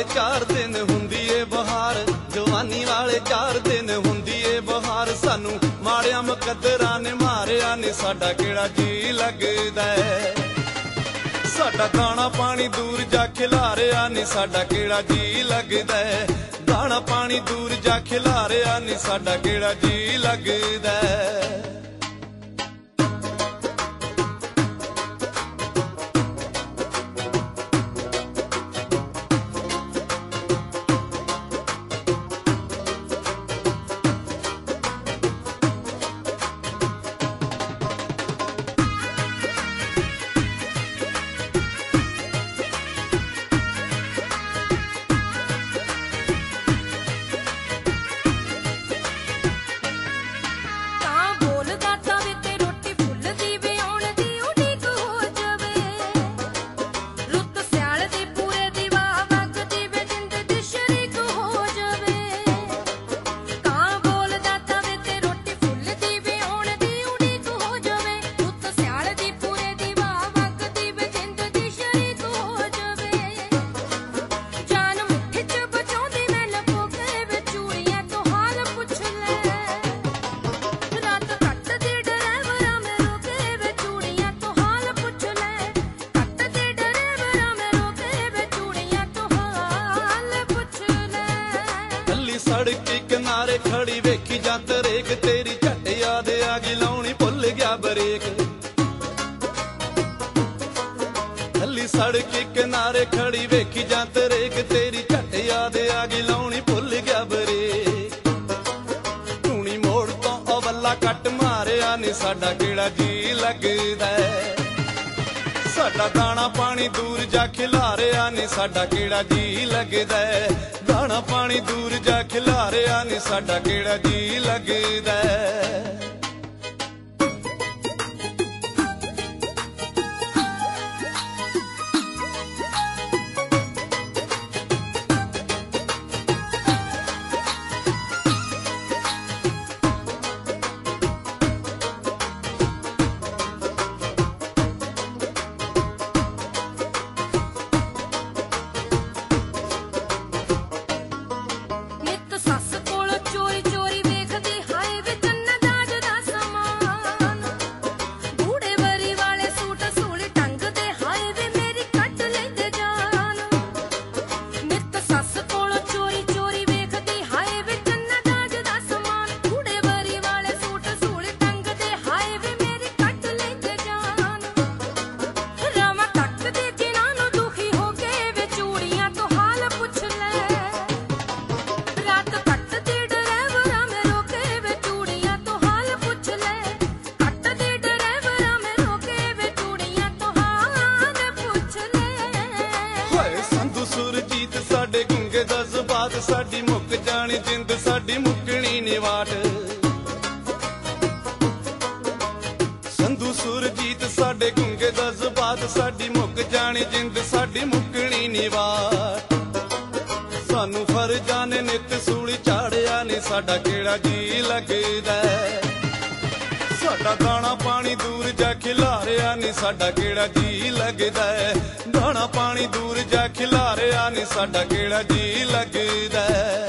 4 दिन हुंदी ए बहार, जवानी वाले 4 दिन हुंदी ए बहार। सानू माड़िया मुकद्दरां ने मारिया नी साडा किहड़ा जी लगदा है। साडा दाना पानी दूर जा खिलारिया नी साडा किहड़ा जी लगदा है। दाना पानी दूर जा खिलारिया नी साडा किहड़ा जी लगदा है। सड़क किनारे खड़ी वेखी जा तरेक, तेरी झट याद आ गई लाउनी भुल गया बरेक। हली सड़क किनारे खड़ी वेखी जा तरेक, तेरी झट याद आ गई लाउनी भुल गया बरेक। टूणी मोड़ तो अवला कट मारिया नी साडा किहड़ा जी लगदा है। साडा दाना पानी दूर जा खिलारिया नी साडा किहड़ा जी लगदा है। दाना पानी दूर जा खिलारिया नी साडा किहड़ा जी लगदा है। सुरजीत साडे गुंगे जज्बात, साडी मुक जानी जिंद साडी मुकनी नी वाट। संधू सुरजीत साडे गुंगे जज्बात, साडी मुक जानी जिंद साडी मुकनी नी वाट। सानू फर्जां ने नित सूली चाड़िया नी साडा किहड़ा जी लगदा है। साडा दाना पानी दूर जा खिलारिया नी साडा किहड़ा जी लगदा है। दाना पानी दूर जा खिलारिया नी साडा किहड़ा जी लगदा है।